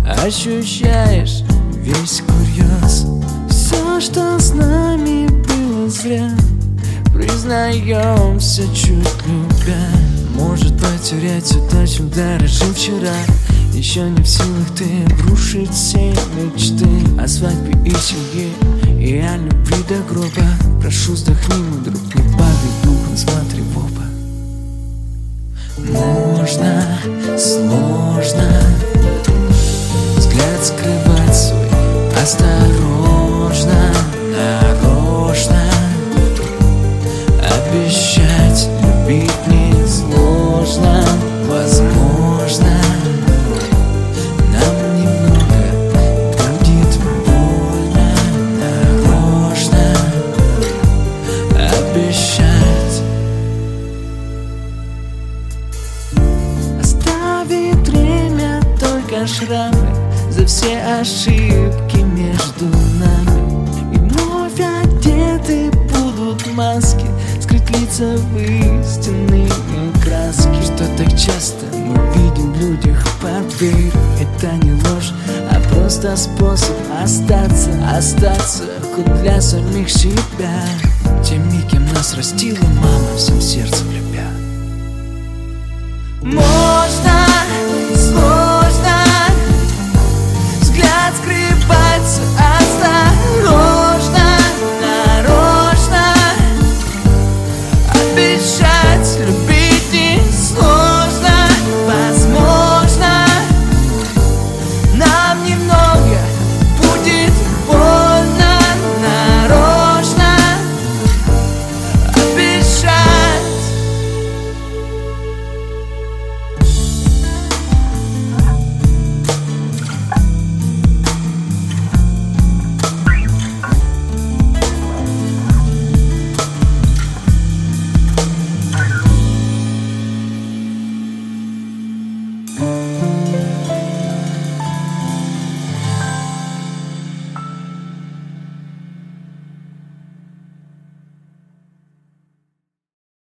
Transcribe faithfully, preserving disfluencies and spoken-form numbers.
ощущаешь весь курьез. Все, что с нами было зря, признаемся чуть любя. Может потерять все то, чем дорожил вчера. Еще не в силах ты обрушить все мечты о свадьбе и семье и о любви до гроба. Прошу, вздохни, мой друг, не падай духом, смотри в оба. Можно, сложно взгляд скрывать свой, осторожно, нарочно. Обещать любить несложно, возможно. Нам немного будет больно, нарочно обещать. Оставит время только шрамы за все ошибки между нами. И вновь одеты будут маски, скрыть лица в истинные краски. Что так часто мы видим в людях, поверь, это не ложь, а просто способ остаться, остаться хоть для самих себя. Теми, кем нас растила мама, всем сердцем любя.